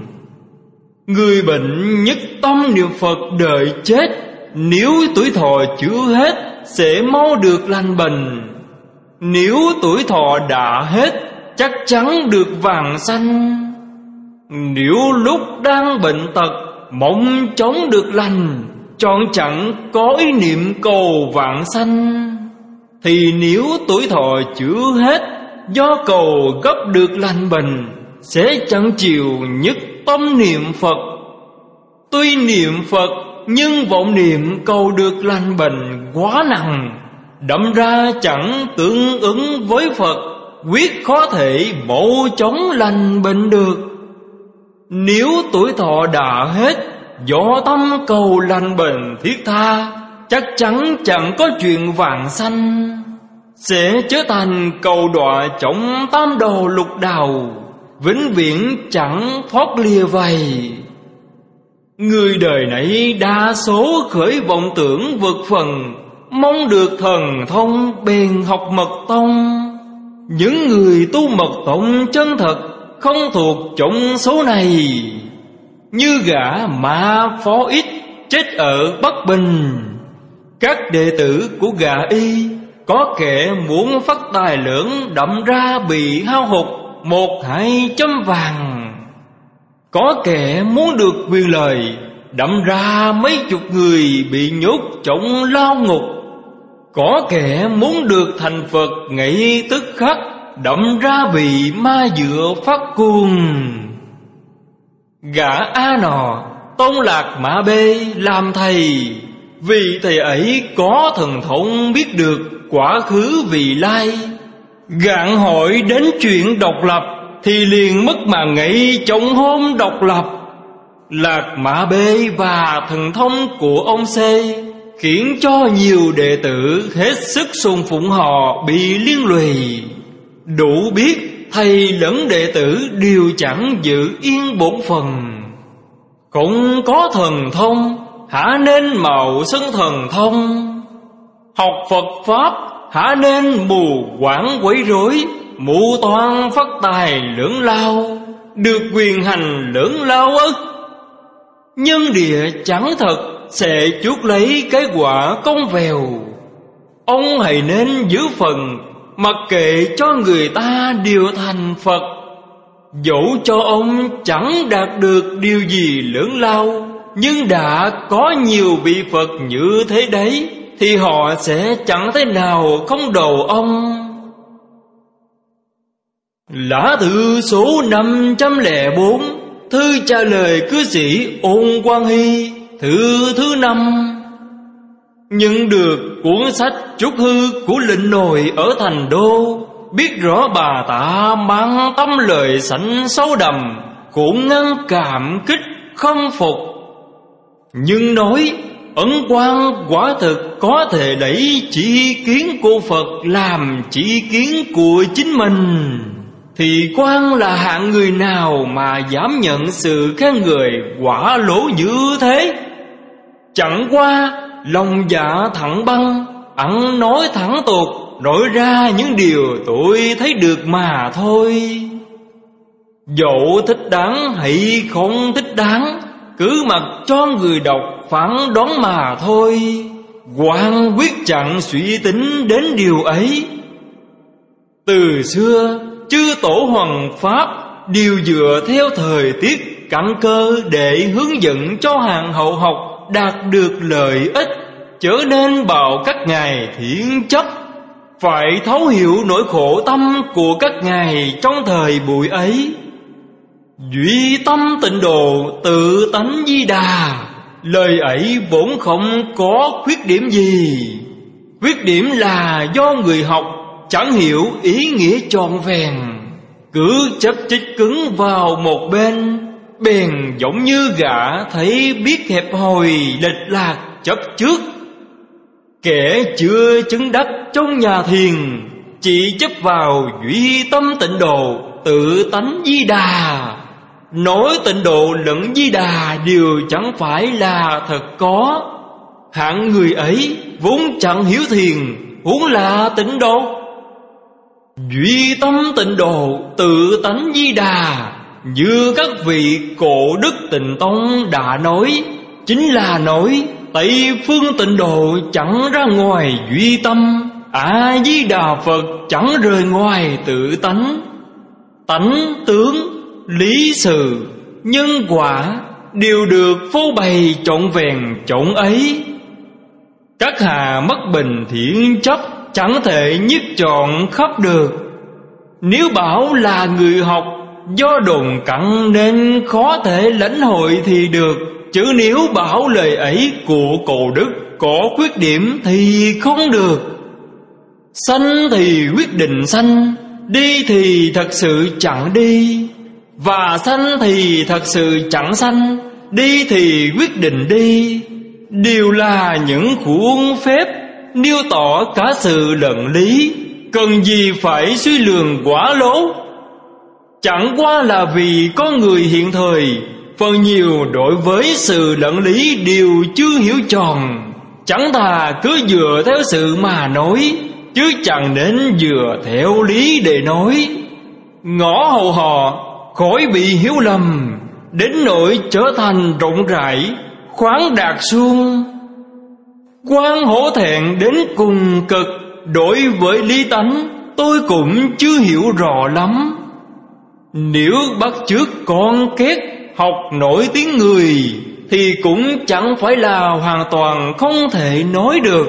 Người bệnh nhất tâm niệm Phật đợi chết, nếu tuổi thọ chưa hết sẽ mau được lành bệnh. Nếu tuổi thọ đã hết chắc chắn được vàng sanh. Nếu lúc đang bệnh tật mong chống được lành, chọn chẳng có ý niệm cầu vạn sanh. Thì nếu tuổi thọ chưa hết, do cầu gấp được lành bệnh, sẽ chẳng chịu nhất tâm niệm Phật. Tuy niệm Phật nhưng vọng niệm cầu được lành bệnh quá nặng, đâm ra chẳng tương ứng với Phật, quyết khó thể mau chóng lành bệnh được. Nếu tuổi thọ đã hết, do tâm cầu lành bệnh thiết tha, chắc chắn chẳng có chuyện vạn sanh, sẽ trở thành cầu đọa trong tam đồ lục đạo, vĩnh viễn chẳng thoát lìa vầy. Người đời này đa số khởi vọng tưởng vượt phần, mong được thần thông bèn học mật tông. Những người tu mật tông chân thật không thuộc trong số này, như gã Ma Phó Ít chết ở Bắc Bình. Các đệ tử của gã y, có kẻ muốn phát tài lớn đậm ra bị hao hụt 1-2 chấm vàng. Có kẻ muốn được quyền lợi, đậm ra mấy chục người bị nhốt trong lao ngục. Có kẻ muốn được thành Phật ngay tức khắc, đậm ra bị ma dựa phát cuồng. Gã A nọ Tôn Lạc Mã B làm thầy, vì thầy ấy có thần thông biết được quá khứ vị lai. Gạn hỏi đến chuyện độc lập thì liền mất mà ngay trong hôm độc lập. Lạc Mã B và thần thông của ông C khiến cho nhiều đệ tử hết sức sùng phụng họ bị liên lụy. Đủ biết thầy lẫn đệ tử đều chẳng giữ yên bổn phần. Cũng có thần thông, hả nên mạo xưng thần thông. Học Phật Pháp hả nên mù quáng quấy rối, mù toan phát tài lưỡng lao, được quyền hành lưỡng lao ức. Nhân địa chẳng thật sẽ chuốc lấy cái quả công vèo. Ông hãy nên giữ phần, mặc kệ cho người ta điều thành Phật. Dẫu cho ông chẳng đạt được điều gì lớn lao, nhưng đã có nhiều vị Phật như thế đấy, thì họ sẽ chẳng thế nào không đầu ông. Lá thư số 504, thư trả lời cư sĩ Ôn Quang Hy, thứ 5. Nhận được cuốn sách Chúc Hư của lệnh nội ở thành đô, biết rõ bà ta mang tâm lời sảnh sâu đầm, cũng ngăn cảm kích khâm phục. Nhưng nói ấn quan quả thực có thể lấy chỉ kiến của Phật làm chỉ kiến của chính mình, thì quan là hạng người nào mà dám nhận sự khen người quả lỗ như thế? Chẳng qua lòng dạ thẳng băng, ăn nói thẳng tục, nói ra những điều tôi thấy được mà thôi. Dẫu thích đáng hay không thích đáng, cứ mặc cho người đọc phán đoán mà thôi. Quan quyết chẳng suy tính đến điều ấy. Từ xưa chư tổ hoằng pháp đều dựa theo thời tiết căn cơ để hướng dẫn cho hàng hậu học đạt được lợi ích, trở nên bảo các ngài thiện chấp. Phải thấu hiểu nỗi khổ tâm của các ngài trong thời buổi ấy. Duy tâm tịnh độ tự tánh Di Đà, lời ấy vốn không có khuyết điểm gì. Khuyết điểm là do người học chẳng hiểu ý nghĩa trọn vẹn, cứ chấp chích cứng vào một bên, bèn giống như gã thấy biết hẹp hòi lệch lạc chấp trước. Kẻ chưa chứng đắc trong nhà thiền chỉ chấp vào duy tâm tịnh độ tự tánh Di Đà. Nói tịnh độ lẫn Di Đà đều chẳng phải là thật có. Hạng người ấy vốn chẳng hiểu thiền, huống là tịnh độ. Duy tâm tịnh độ tự tánh Di Đà, như các vị cổ đức Tịnh Tông đã nói, chính là nói Tây phương tịnh độ chẳng ra ngoài duy tâm, A Di Đà Phật chẳng rời ngoài tự tánh. Tánh tướng, lý sự, nhân quả đều được phô bày trọn vẹn trọn ấy. Các hạ mất bình thiện chấp chẳng thể nhất trọn khắp được. Nếu bảo là người học do đồn cặn nên khó thể lãnh hội thì được, chứ nếu bảo lời ấy của cổ đức có khuyết điểm thì không được. Sanh thì quyết định sanh, đi thì thật sự chẳng đi, và sanh thì thật sự chẳng sanh, đi thì quyết định đi. Đều là những khuôn phép nêu tỏ cả sự lận lý, cần gì phải suy lường quá lố. Chẳng qua là vì con người hiện thời phần nhiều đối với sự lận lý đều chưa hiểu tròn, chẳng thà cứ dựa theo sự mà nói, chứ chẳng nên dựa theo lý để nói. Ngõ hầu họ khỏi bị hiểu lầm, đến nỗi trở thành rộng rãi, khoáng đạt suông. Quan hổ thẹn đến cùng cực, đối với lý tánh tôi cũng chưa hiểu rõ lắm. Nếu bắt chước con két học nổi tiếng người, thì cũng chẳng phải là hoàn toàn không thể nói được.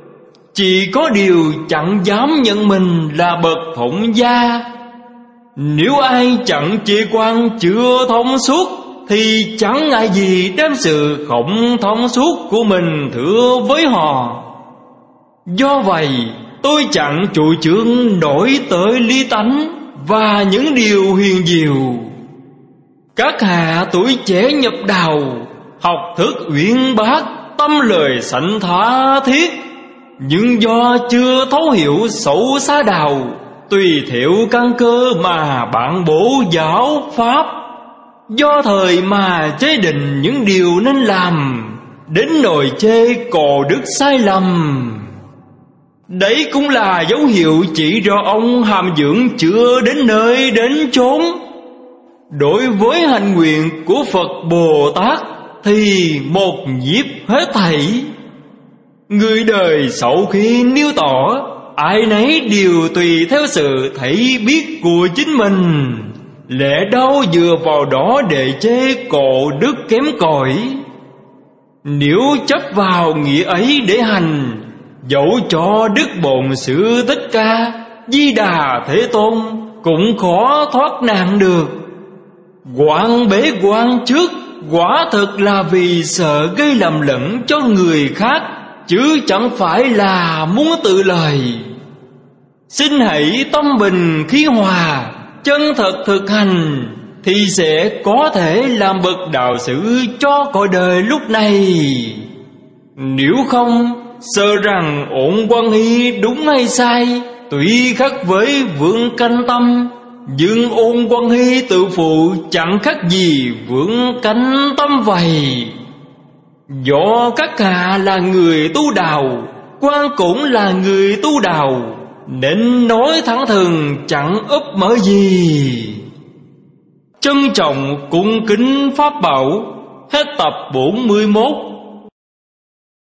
Chỉ có điều chẳng dám nhận mình là bậc thống gia. Nếu ai chẳng chê quan chưa thông suốt, thì chẳng ngại gì đem sự không thông suốt của mình thưa với họ. Do vậy tôi chẳng chủ trương nổi tới lý tánh và những điều huyền diệu. Các hạ tuổi trẻ nhập đạo, học thức uyên bác, tâm lời sảnh tha thiết, nhưng do chưa thấu hiểu sâu xa đạo, tùy theo căn cơ mà bạn bố giáo pháp. Do thời mà chế định những điều nên làm, đến nỗi chê cổ đức sai lầm. Đấy cũng là dấu hiệu chỉ rõ ông hàm dưỡng chưa đến nơi đến chốn. Đối với hạnh nguyện của Phật Bồ Tát thì một nhịp hết thảy. Người đời sau khi nêu tỏ, ai nấy đều tùy theo sự thấy biết của chính mình, lẽ đâu dựa vào đó để chê cộ đức kém cỏi. Nếu chấp vào nghĩa ấy để hành, dẫu cho Đức Bổn Sư Thích Ca Di Đà Thế Tôn cũng khó thoát nạn được. Quan bế quan trước quả thực là vì sợ gây lầm lẫn cho người khác, chứ chẳng phải là muốn tự lời. Xin hãy tâm bình khí hòa, chân thật thực hành, thì sẽ có thể làm bậc đạo sư cho cõi đời lúc này. Nếu không, sợ rằng ổn quan hy đúng hay sai tùy khác với Vượng Canh Tâm, nhưng ôn quan hy tự phụ chẳng khác gì Vượng Canh Tâm vậy. Do các hạ là người tu đạo, quan cũng là người tu đạo, nên nói thẳng thừng chẳng úp mở gì. Trân trọng cung kính pháp bảo. Hết tập 41.